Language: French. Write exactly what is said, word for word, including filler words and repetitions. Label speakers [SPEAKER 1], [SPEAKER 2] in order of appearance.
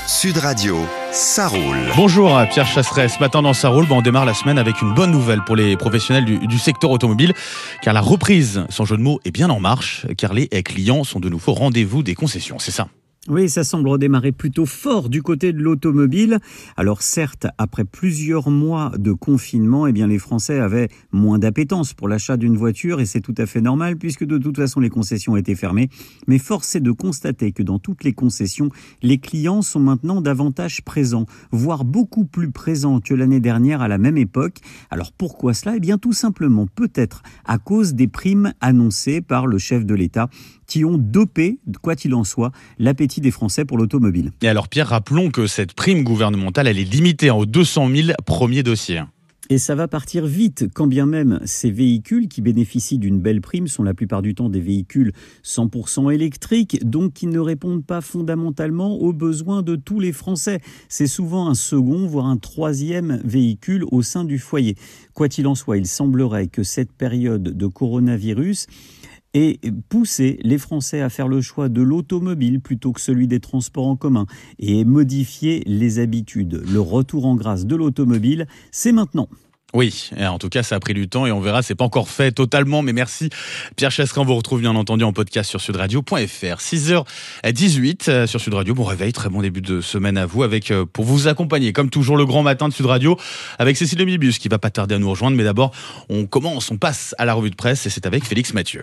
[SPEAKER 1] Sud Radio, ça roule.
[SPEAKER 2] Bonjour Pierre Chasseret, ce matin dans ça roule, on démarre la semaine avec une bonne nouvelle pour les professionnels du, du secteur automobile, car la reprise, sans jeu de mots, est bien en marche, car les clients sont de nouveau au rendez-vous des concessions, c'est ça ?
[SPEAKER 3] Oui, ça semble redémarrer plutôt fort du côté de l'automobile. Alors certes, après plusieurs mois de confinement, eh bien les Français avaient moins d'appétence pour l'achat d'une voiture et c'est tout à fait normal puisque de toute façon les concessions étaient fermées. Mais force est de constater que dans toutes les concessions, les clients sont maintenant davantage présents, voire beaucoup plus présents que l'année dernière à la même époque. Alors pourquoi cela ? Eh bien tout simplement peut-être à cause des primes annoncées par le chef de l'État qui ont dopé, quoi qu'il en soit, l'appétit des Français pour l'automobile.
[SPEAKER 2] Et alors Pierre, rappelons que cette prime gouvernementale, elle est limitée aux deux cent mille premiers dossiers.
[SPEAKER 3] Et ça va partir vite, quand bien même ces véhicules qui bénéficient d'une belle prime sont la plupart du temps des véhicules cent pour cent électriques, donc qui ne répondent pas fondamentalement aux besoins de tous les Français. C'est souvent un second, voire un troisième véhicule au sein du foyer. Quoi qu'il en soit, il semblerait que cette période de coronavirus et pousser les Français à faire le choix de l'automobile plutôt que celui des transports en commun et modifier les habitudes. Le retour en grâce de l'automobile, c'est maintenant.
[SPEAKER 2] Oui, en tout cas ça a pris du temps et on verra, c'est pas encore fait totalement, mais merci Pierre Chasseret, on vous retrouve bien entendu en podcast sur sudradio point f r. six heures dix-huit sur Sud Radio, bon réveil, très bon début de semaine à vous, avec pour vous accompagner comme toujours le grand matin de Sud Radio avec Cécile Lemibus qui va pas tarder à nous rejoindre, mais d'abord on commence, on passe à la revue de presse et c'est avec Félix Mathieu.